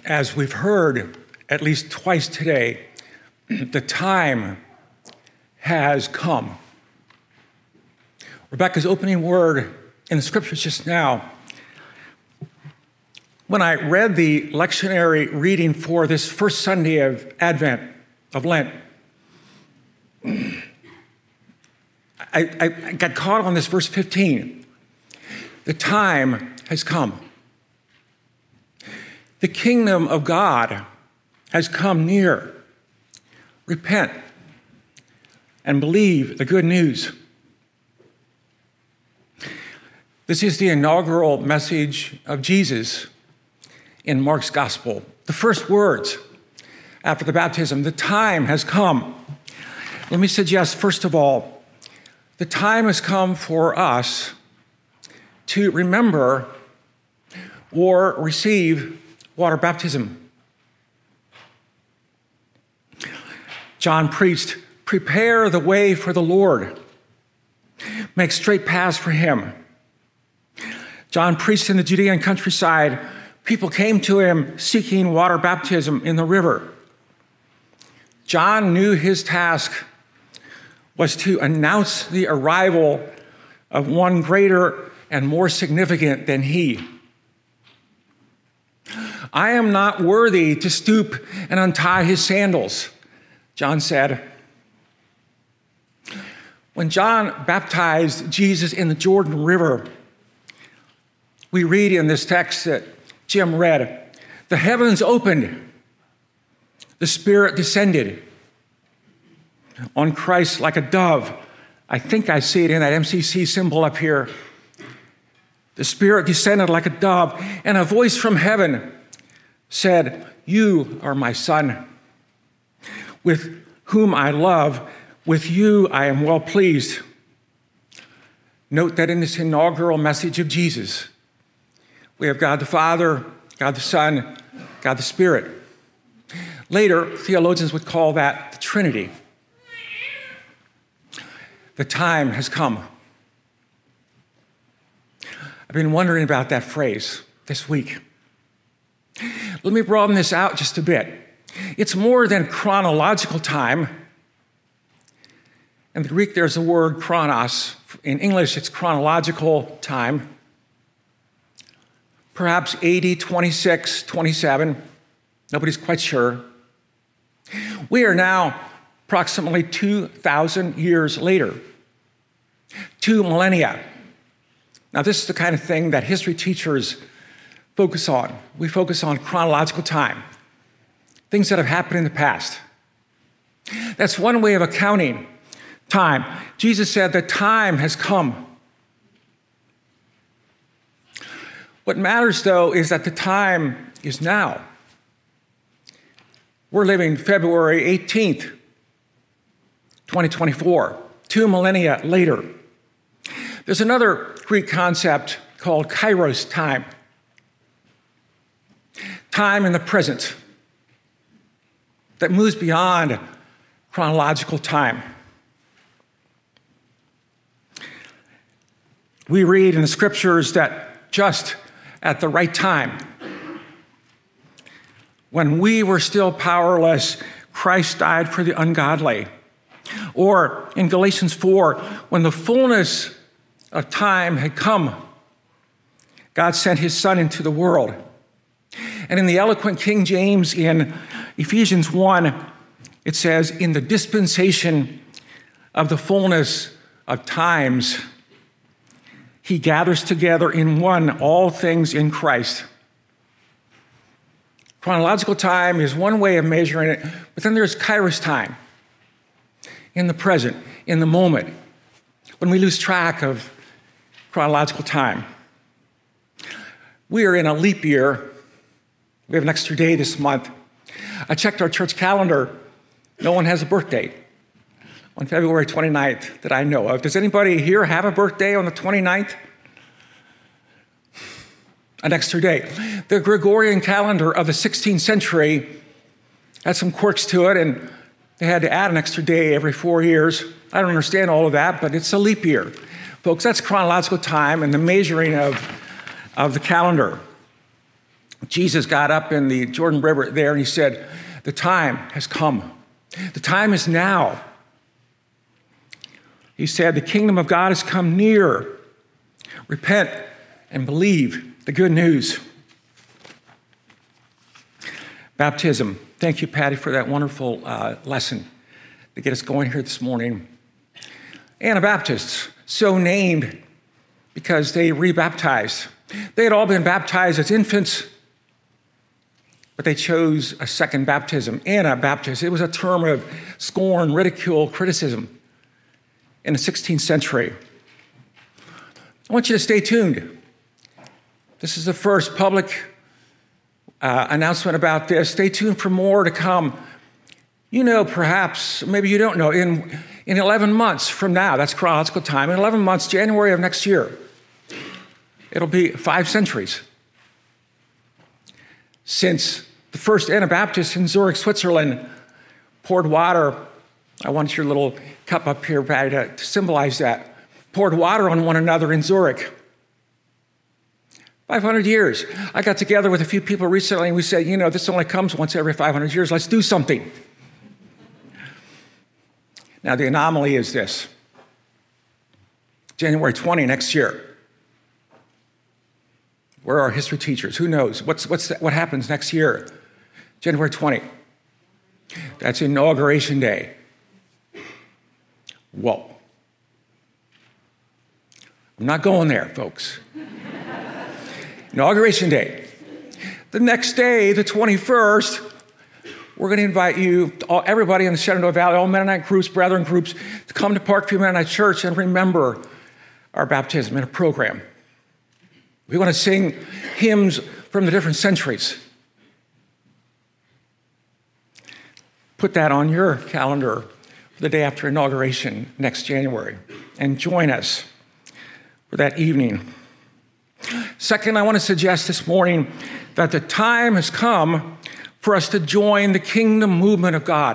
As we've heard at least twice today, the time has come. Rebecca's opening word in the scriptures just now, when I read the lectionary reading for this first Sunday of Advent, of Lent, I got caught on this verse 15. The time has come. The kingdom of God has come near. Repent and believe the good news. This is the inaugural message of Jesus in Mark's gospel. The first words after the baptism, the time has come. Let me suggest, first of all, the time has come for us to remember or receive water baptism. John preached, "Prepare the way for the Lord. Make straight paths for him." John preached in the Judean countryside. People came to him seeking water baptism in the river. John knew his task was to announce the arrival of one greater and more significant than he. "I am not worthy to stoop and untie his sandals," John said. When John baptized Jesus in the Jordan River, we read in this text that Jim read, "The heavens opened, the Spirit descended on Christ like a dove." I think I see it in that MCC symbol up here. "The Spirit descended like a dove, and a voice from heaven said, 'You are my Son, with whom I love. With you I am well pleased.'" Note that in this inaugural message of Jesus, we have God the Father, God the Son, God the Spirit. Later, theologians would call that the Trinity. The time has come. I've been wondering about that phrase this week. Let me broaden this out just a bit. It's more than chronological time. In the Greek, there's the word chronos. In English, it's chronological time. Perhaps 80, 26, 27. Nobody's quite sure. We are now approximately 2,000 years later. 2 millennia. Now, this is the kind of thing that history teachers focus on. We focus on chronological time, things that have happened in the past. That's one way of accounting time. Jesus said the time has come. What matters, though, is that the time is now. We're living February 18th, 2024, 2 millennia later. There's another Greek concept called kairos time. Time in the present that moves beyond chronological time. We read in the scriptures that just at the right time, when we were still powerless, Christ died for the ungodly. Or in Galatians 4, when the fullness of time had come, God sent his Son into the world. And in the eloquent King James in Ephesians 1, it says, "In the dispensation of the fullness of times, he gathers together in one all things in Christ." Chronological time is one way of measuring it, but then there's kairos time, in the present, in the moment, when we lose track of chronological time. We are in a leap year. We have an extra day this month. I checked our church calendar. No one has a birthday on February 29th that I know of. Does anybody here have a birthday on the 29th? An extra day. The Gregorian calendar of the 16th century had some quirks to it, and they had to add an extra day every 4 years. I don't understand all of that, but it's a leap year. Folks, that's chronological time and the measuring of the calendar. Jesus got up in the Jordan River there and he said, "The time has come. The time is now." He said, "The kingdom of God has come near. Repent and believe the good news." Baptism. Thank you, Patty, for that wonderful lesson to get us going here this morning. Anabaptists, so named because they rebaptized. They had all been baptized as infants, but they chose a second baptism, Anabaptist. It was a term of scorn, ridicule, criticism in the 16th century. I want you to stay tuned. This is the first public announcement about this. Stay tuned for more to come. You know, perhaps, maybe you don't know, in 11 months from now, that's chronological time, in 11 months, January of next year, it'll be 5 centuries since the first Anabaptists in Zurich, Switzerland, poured water. I want your little cup up here, Patty, to symbolize that. Poured water on one another in Zurich. 500 years. I got together with a few people recently and we said, you know, this only comes once every 500 years. Let's do something. Now, the anomaly is this. January 20 next year. Where are our history teachers? Who knows? What happens next year? January 20. That's Inauguration Day. Whoa. I'm not going there, folks. Inauguration Day. The next day, the 21st, we're going to invite you, everybody in the Shenandoah Valley, all Mennonite groups, brethren groups, to come to Parkview Mennonite Church and remember our baptism in a program. We want to sing hymns from the different centuries. Put that on your calendar for the day after inauguration next January and join us for that evening. Second, I want to suggest this morning that the time has come for us to join the kingdom movement of God.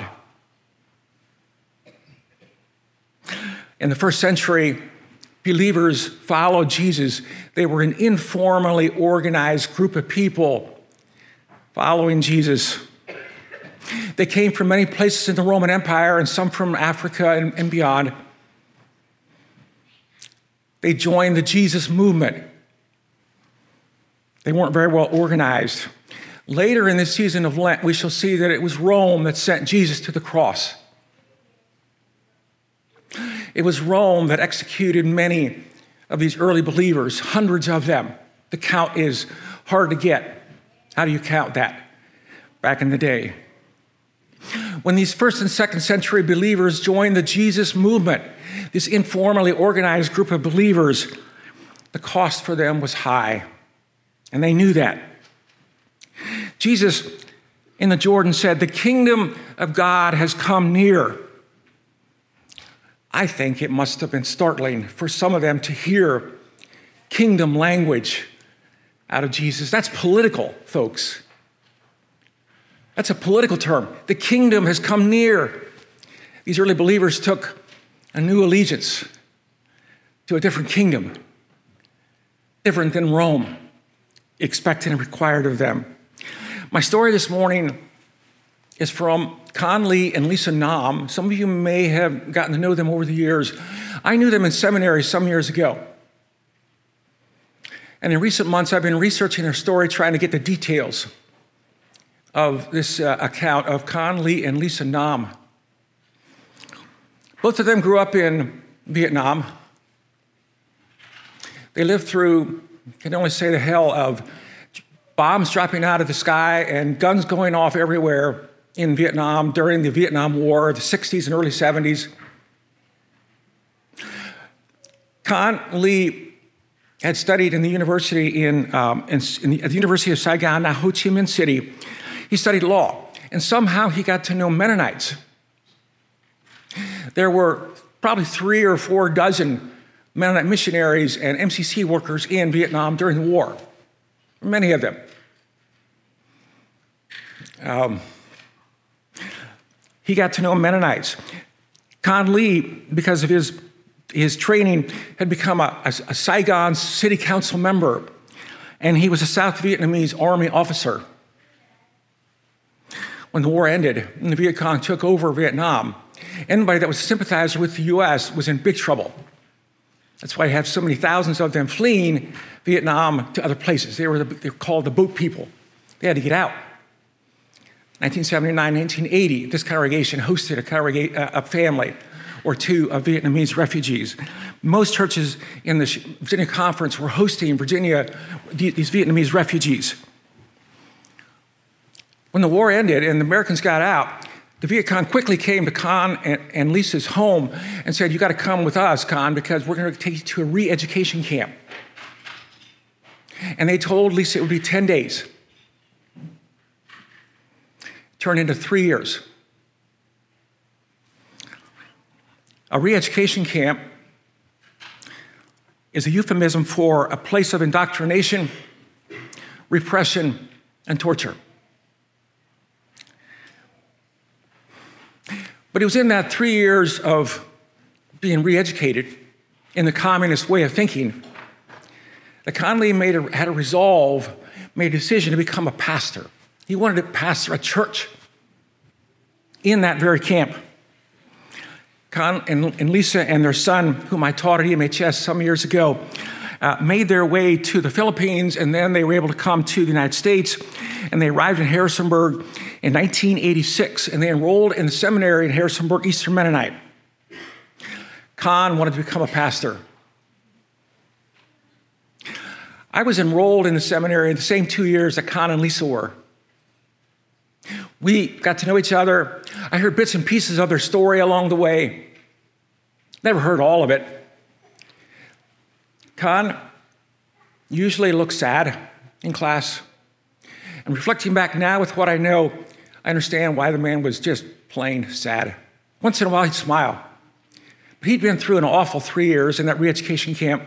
In the first century, believers followed Jesus. They were an informally organized group of people following Jesus. They came from many places in the Roman Empire and some from Africa and beyond. They joined the Jesus movement. They weren't very well organized. Later in this season of Lent, we shall see that it was Rome that sent Jesus to the cross. It was Rome that executed many of these early believers, hundreds of them. The count is hard to get. How do you count that back in the day? When these first and second century believers joined the Jesus movement, this informally organized group of believers, the cost for them was high, and they knew that. Jesus in the Jordan said, "The kingdom of God has come near." I think it must have been startling for some of them to hear kingdom language out of Jesus. That's political, folks. That's a political term. The kingdom has come near. These early believers took a new allegiance to a different kingdom, different than Rome expected and required of them. My story this morning is from Con Lee and Lisa Nam. Some of you may have gotten to know them over the years. I knew them in seminary some years ago. And in recent months, I've been researching their story, trying to get the details of this account of Con Lee and Lisa Nam. Both of them grew up in Vietnam. They lived through, I can only say, the hell of bombs dropping out of the sky and guns going off everywhere in Vietnam during the Vietnam War, the 60s and early 70s. Con Lee had studied in the university at the University of Saigon, now Ho Chi Minh City. He studied law, and somehow he got to know Mennonites. There were probably 3 or 4 dozen Mennonite missionaries and MCC workers in Vietnam during the war. Many of them. He got to know Mennonites. Con Lee, because of his training, had become a Saigon city council member. and he was a South Vietnamese army officer. When the war ended and the Viet Cong took over Vietnam, anybody that was a sympathizer with the U.S. was in big trouble. That's why you have so many thousands of them fleeing Vietnam to other places. They were called the boat people. They had to get out. 1979, 1980, this congregation hosted a family or two of Vietnamese refugees. Most churches in the Virginia Conference were hosting these Vietnamese refugees. When the war ended and the Americans got out, the Viet Cong quickly came to Con and Lisa's home and said, "You got to come with us, Con, because we're going to take you to a re-education camp." And they told Lisa it would be 10 days. Turned into 3 years. A re-education camp is a euphemism for a place of indoctrination, repression, and torture. But it was in that 3 years of being re-educated in the communist way of thinking that Conley had a decision to become a pastor. He wanted to pastor a church in that very camp. Con and Lisa and their son, whom I taught at EMHS some years ago, made their way to the Philippines, and then they were able to come to the United States, and they arrived in Harrisonburg in 1986, and they enrolled in the seminary in Harrisonburg, Eastern Mennonite. Con wanted to become a pastor. I was enrolled in the seminary in the same 2 years that Con and Lisa were. We got to know each other. I heard bits and pieces of their story along the way. Never heard all of it. Con usually looks sad in class. And reflecting back now with what I know, I understand why the man was just plain sad. Once in a while, he'd smile. But he'd been through an awful 3 years in that re-education camp.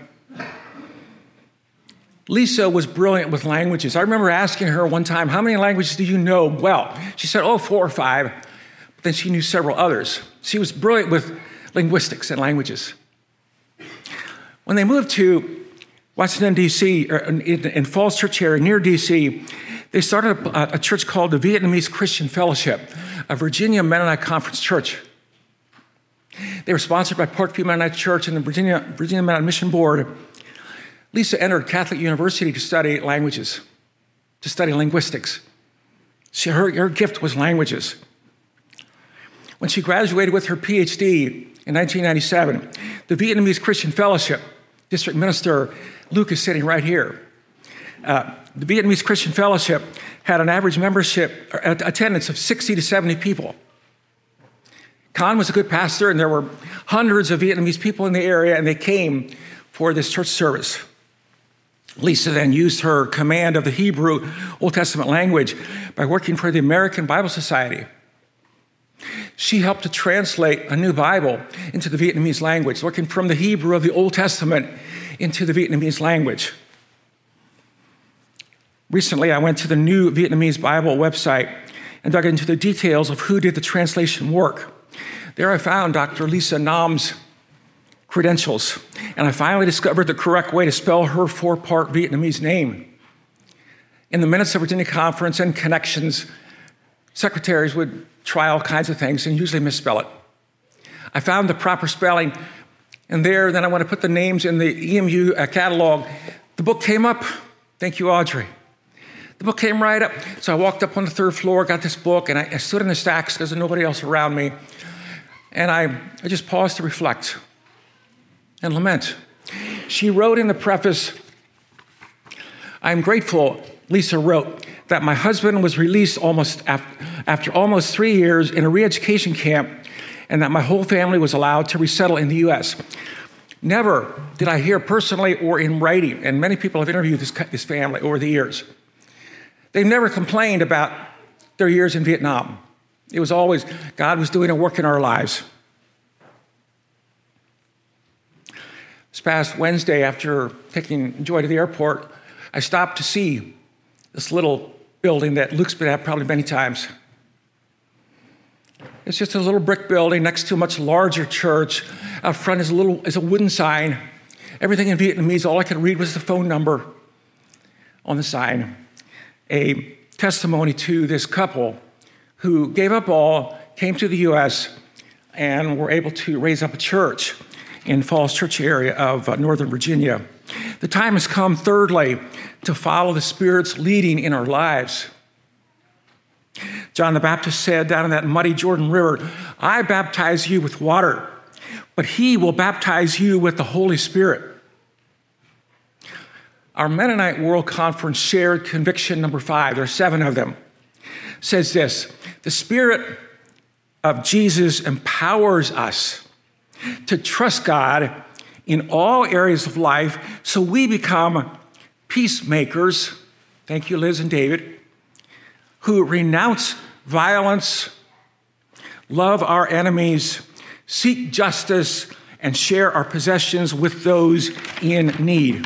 Lisa was brilliant with languages. I remember asking her one time, "How many languages do you know well?" She said, 4 or 5. But then she knew several others. She was brilliant with linguistics and languages. When they moved to Washington, D.C., in Falls Church area near D.C., they started a church called the Vietnamese Christian Fellowship, a Virginia Mennonite Conference church. They were sponsored by Parkview Mennonite Church and the Virginia Mennonite Mission Board. Lisa entered Catholic University to study languages, to study linguistics. Her gift was languages. When she graduated with her PhD in 1997, the Vietnamese Christian Fellowship, District Minister Luke is sitting right here. The Vietnamese Christian Fellowship had an average membership attendance of 60 to 70 people. Con was a good pastor, and there were hundreds of Vietnamese people in the area, and they came for this church service. Lisa then used her command of the Hebrew Old Testament language by working for the American Bible Society. She helped to translate a new Bible into the Vietnamese language, working from the Hebrew of the Old Testament into the Vietnamese language. Recently, I went to the New Vietnamese Bible website and dug into the details of who did the translation work. There I found Dr. Lisa Nam's credentials, and I finally discovered the correct way to spell her 4-part Vietnamese name. In the minutes of Virginia Conference and connections, secretaries would try all kinds of things and usually misspell it. I found the proper spelling, and then I want to put the names in the EMU catalog. The book came up. Thank you, Audrey. The book came right up. So I walked up on the 3rd floor, got this book, and I stood in the stacks because there's nobody else around me. And I just paused to reflect and lament. She wrote in the preface, "I'm grateful," Lisa wrote, "that my husband was released after almost 3 years in a re-education camp, and that my whole family was allowed to resettle in the U.S. Never did I hear personally or in writing, and many people have interviewed this family over the years. They've never complained about their years in Vietnam. It was always God was doing a work in our lives." This past Wednesday, after taking Joy to the airport, I stopped to see this little building that Luke's been at probably many times. It's just a little brick building next to a much larger church. Out front is a wooden sign. Everything in Vietnamese, all I could read was the phone number. on the sign a testimony to this couple who gave up all, came to the U.S., and were able to raise up a church in Falls Church area of Northern Virginia. The time has come, thirdly, to follow the Spirit's leading in our lives. John the Baptist said down in that muddy Jordan River, I baptize you with water, but he will baptize you with the Holy Spirit. Our Mennonite World Conference shared conviction number 5, there are 7 of them, says this: the Spirit of Jesus empowers us to trust God in all areas of life so we become peacemakers, thank you Liz and David, who renounce violence, love our enemies, seek justice, and share our possessions with those in need.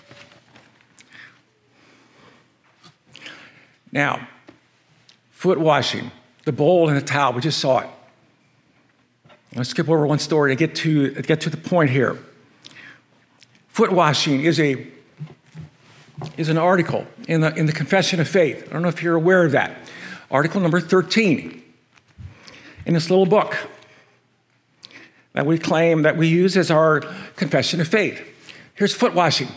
Now, foot washing, the bowl and the towel, we just saw it. Let's skip over one story to get to the point here. Foot washing is an article in the Confession of Faith. I don't know if you're aware of that. Article number 13 in this little book that we claim that we use as our Confession of Faith. Here's foot washing.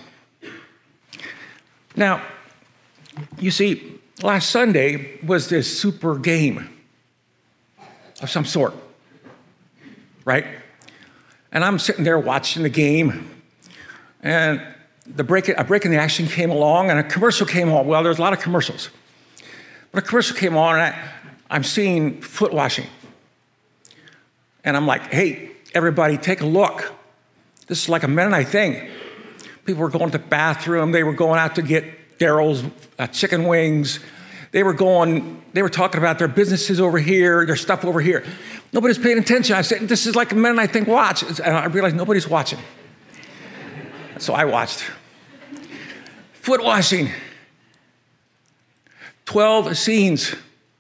Now, you see, last Sunday was this super game of some sort, right? And I'm sitting there watching the game, and a break in the action came along, and a commercial came on. Well, there's a lot of commercials. But a commercial came on, and I'm seeing foot washing. And I'm like, hey, everybody, take a look. This is like a Mennonite thing. People were going to the bathroom. They were going out to get Daryl's chicken wings. They were talking about their businesses over here, their stuff over here. Nobody's paying attention. I said, this is like a Mennonite thing, watch. And I realized nobody's watching. So I watched. Foot washing. 12 scenes.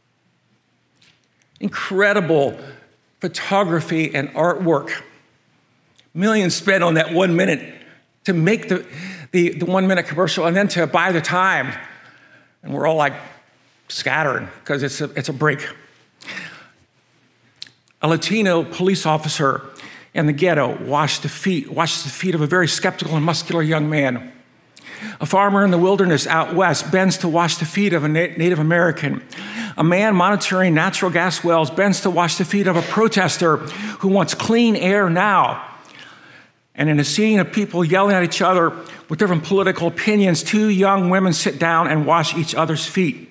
Incredible photography and artwork. Millions spent on that 1 minute to make the 1 minute commercial and then to buy the time. And we're all like scattering because it's a break. A Latino police officer in the ghetto washed the feet of a very skeptical and muscular young man. A farmer in the wilderness out west bends to wash the feet of a Native American. A man monitoring natural gas wells bends to wash the feet of a protester who wants clean air now. And in a scene of people yelling at each other with different political opinions, 2 young women sit down and wash each other's feet.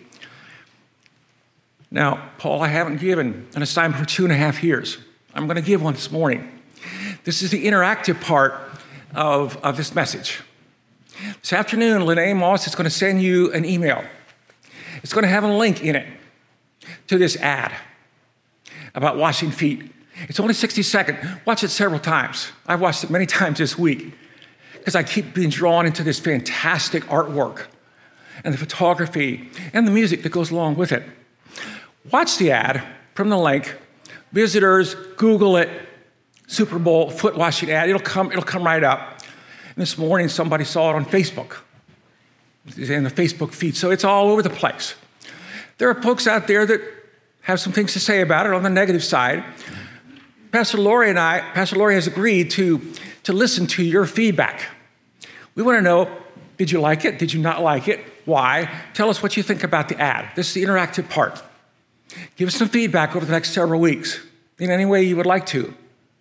Now, Paul, I haven't given an assignment for 2.5 years. I'm going to give one this morning. This is the interactive part of this message. This afternoon, Lene Moss is going to send you an email. It's going to have a link in it to this ad about washing feet. It's only 60 seconds. Watch it several times. I've watched it many times this week because I keep being drawn into this fantastic artwork and the photography and the music that goes along with it. Watch the ad from the link. Visitors, Google it, Super Bowl foot washing ad. It'll come right up. And this morning, somebody saw it on Facebook, in the Facebook feed. So it's all over the place. There are folks out there that have some things to say about it on the negative side. Pastor Lori has agreed to listen to your feedback. We want to know, did you like it? Did you not like it? Why? Tell us what you think about the ad. This is the interactive part. Give us some feedback over the next several weeks in any way you would like to.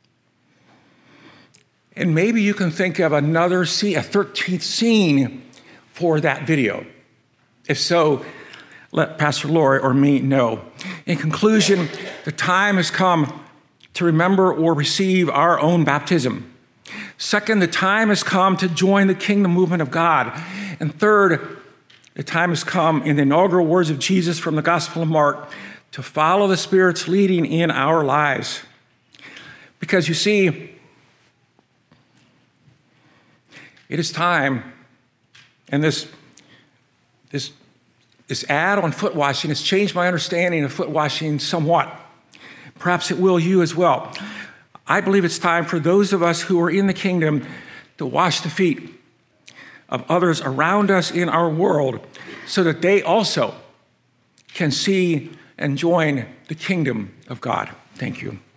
And maybe you can think of another scene, a 13th scene for that video. If so, let Pastor Lori or me know. In conclusion, the time has come to remember or receive our own baptism. Second, the time has come to join the kingdom movement of God. And third, the time has come, in the inaugural words of Jesus from the Gospel of Mark, to follow the Spirit's leading in our lives. Because you see, it is time, and this ad on foot washing has changed my understanding of foot washing somewhat. Perhaps it will you as well. I believe it's time for those of us who are in the kingdom to wash the feet of others around us in our world so that they also can see and join the kingdom of God. Thank you.